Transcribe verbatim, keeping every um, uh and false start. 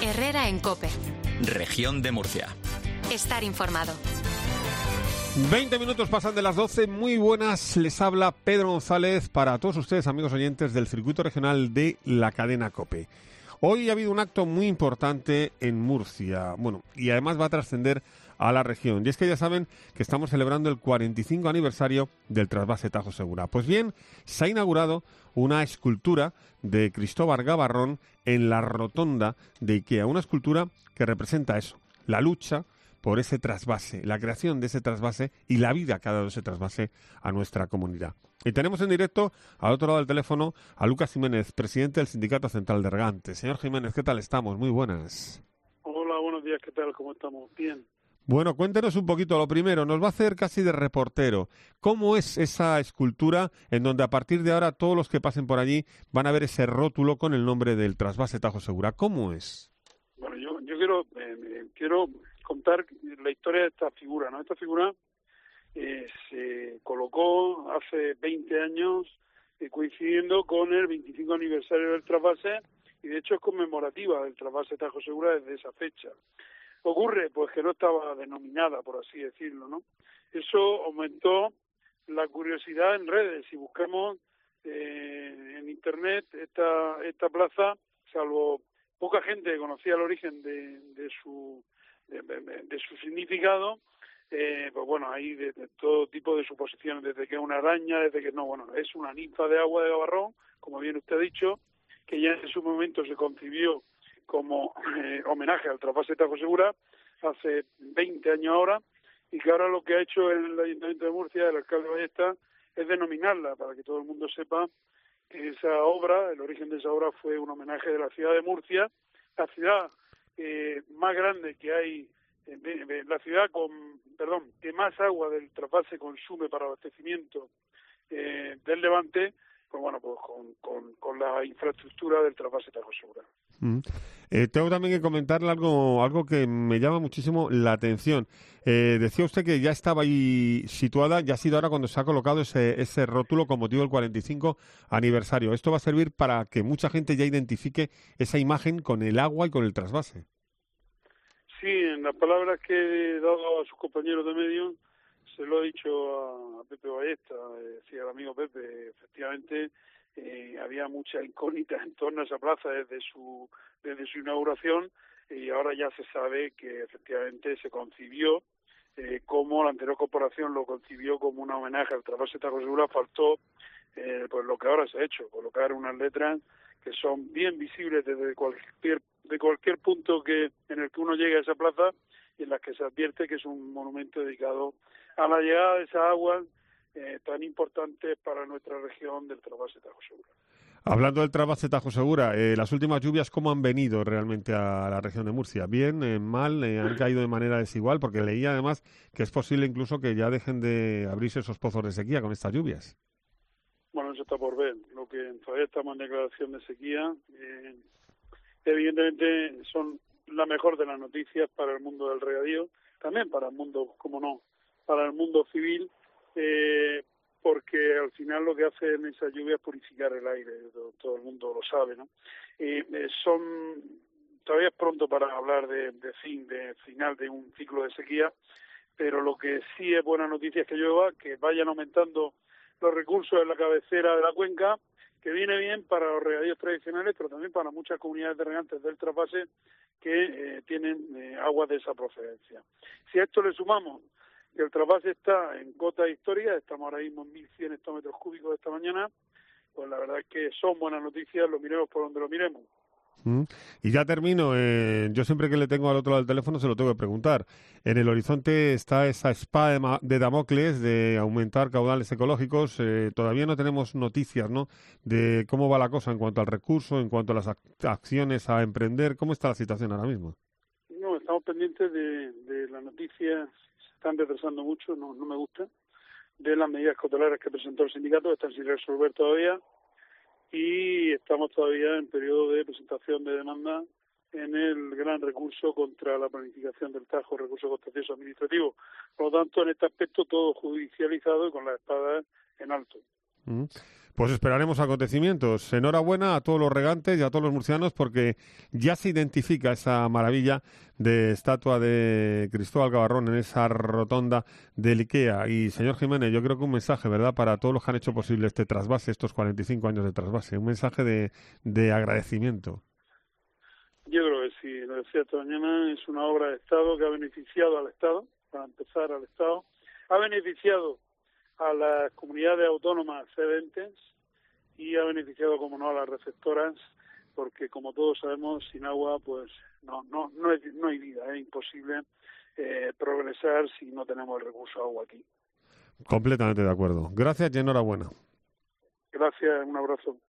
Herrera en COPE. Región de Murcia. Estar informado. veinte minutos pasan de las doce. Muy buenas, les habla Pedro González para todos ustedes, amigos oyentes del circuito regional de la cadena COPE. Hoy ha habido un acto muy importante en Murcia, bueno, y además va a trascender a la región. Y es que ya saben que estamos celebrando el cuarenta y cinco aniversario del trasvase Tajo Segura. Pues bien, se ha inaugurado una escultura de Cristóbal Gavarrón en la rotonda de Ikea. Una escultura que representa eso, la lucha por ese trasvase, la creación de ese trasvase y la vida que ha dado ese trasvase a nuestra comunidad. Y tenemos en directo, al otro lado del teléfono, a Lucas Jiménez, presidente del Sindicato Central de Regantes. Señor Jiménez, ¿qué tal estamos? Muy buenas. Hola, buenos días, ¿qué tal? ¿Cómo estamos? Bien. Bueno, cuéntenos un poquito. Lo primero, nos va a hacer casi de reportero. ¿Cómo es esa escultura en donde a partir de ahora todos los que pasen por allí van a ver ese rótulo con el nombre del trasvase Tajo Segura? ¿Cómo es? Bueno, yo, yo quiero eh, quiero contar la historia de esta figura, ¿no? Esta figura eh, se colocó hace veinte años eh, coincidiendo con el veinticinco aniversario del trasvase y de hecho es conmemorativa del trasvase Tajo Segura desde esa fecha. Ocurre pues que no estaba denominada, por así decirlo, ¿no? Eso aumentó la curiosidad en redes. Si buscamos eh, en internet esta esta plaza, salvo poca gente conocía el origen de, de su de, de, de su significado, eh, pues bueno, hay de, de todo tipo de suposiciones, desde que es una araña, desde que no, bueno, es una ninfa de agua de Gavarrón, como bien usted ha dicho, que ya en su momento se concibió como eh, homenaje al trasvase Tajo Segura hace veinte años ahora, y que ahora lo que ha hecho el Ayuntamiento de Murcia, el alcalde Ballesta, es denominarla para que todo el mundo sepa que esa obra, el origen de esa obra fue un homenaje de la ciudad de Murcia, la ciudad eh, más grande que hay, eh, la ciudad con, perdón, que más agua del trasvase consume para abastecimiento eh, del Levante, pues bueno, pues con, con, con la infraestructura del trasvase Tajo Segura. Mm. Eh, tengo también que comentarle algo, algo que me llama muchísimo la atención. Eh, decía usted que ya estaba ahí situada, ya ha sido ahora cuando se ha colocado ese, ese rótulo con motivo del cuarenta y cinco aniversario. Esto va a servir para que mucha gente ya identifique esa imagen con el agua y con el trasvase. Sí, en las palabras que he dado a sus compañeros de medios, se lo he dicho a Pepe Ballesta, decía el amigo Pepe, efectivamente eh, había mucha incógnita en torno a esa plaza desde su desde su inauguración y ahora ya se sabe que efectivamente se concibió eh, como la anterior corporación lo concibió como un homenaje al trasvase Tajo Segura. Faltó eh, pues lo que ahora se ha hecho, colocar unas letras que son bien visibles desde cualquier de cualquier punto que en el que uno llegue a esa plaza y en las que se advierte que es un monumento dedicado a la llegada de esas aguas eh, tan importantes para nuestra región del trasvase Tajo Segura. Hablando del trasvase Tajo Segura, eh, las últimas lluvias, ¿cómo han venido realmente a la región de Murcia? ¿Bien? Eh, ¿Mal? Eh, ¿Han caído de manera desigual? Porque leía además que es posible incluso que ya dejen de abrirse esos pozos de sequía con estas lluvias. Bueno, eso está por ver. Lo que todavía estamos en declaración de sequía, eh, evidentemente son la mejor de las noticias para el mundo del regadío, también para el mundo, como no, para el mundo civil, eh, porque al final lo que hace en esa lluvia es purificar el aire, todo, todo el mundo lo sabe, ¿no? Eh, eh, son todavía es pronto para hablar de, de fin, de final de un ciclo de sequía, pero lo que sí es buena noticia es que llueva, que vayan aumentando los recursos en la cabecera de la cuenca, que viene bien para los regadíos tradicionales, pero también para muchas comunidades de regantes del trasvase que eh, tienen eh, aguas de esa procedencia. Si a esto le sumamos que el trasvase está en cota histórica, estamos ahora mismo en mil cien hectómetros cúbicos esta mañana, pues la verdad es que son buenas noticias, lo miremos por donde lo miremos. Mm. Y ya termino, eh, yo siempre que le tengo al otro lado del teléfono se lo tengo que preguntar. En el horizonte está esa espada de, ma- de Damocles de aumentar caudales ecológicos. Eh, todavía no tenemos noticias, ¿no?, de cómo va la cosa en cuanto al recurso, en cuanto a las ac- acciones a emprender. ¿Cómo está la situación ahora mismo? No, estamos pendientes de, de las noticias, se están retrasando mucho, no, no me gusta, de las medidas cautelares que presentó el sindicato, que están sin resolver todavía, y estamos todavía en periodo de presentación de demanda en el gran recurso contra la planificación del Tajo, recurso contencioso administrativo. Por lo tanto, en este aspecto todo judicializado y con las espadas en alto. Mm. Pues esperaremos acontecimientos. Enhorabuena a todos los regantes y a todos los murcianos porque ya se identifica esa maravilla de estatua de Cristóbal Gavarrón en esa rotonda del IKEA. Y, señor Jiménez, yo creo que un mensaje, ¿verdad?, para todos los que han hecho posible este trasvase, estos cuarenta y cinco años de trasvase. Un mensaje de, de agradecimiento. Yo creo que sí, lo decía esta mañana, es una obra de Estado que ha beneficiado al Estado, para empezar al Estado, ha beneficiado a las comunidades autónomas cedentes y ha beneficiado, como no, a las receptoras, porque como todos sabemos, sin agua pues no no no, es, no hay vida, es imposible eh, progresar si no tenemos el recurso agua aquí. Completamente de acuerdo. Gracias y enhorabuena. Gracias, un abrazo.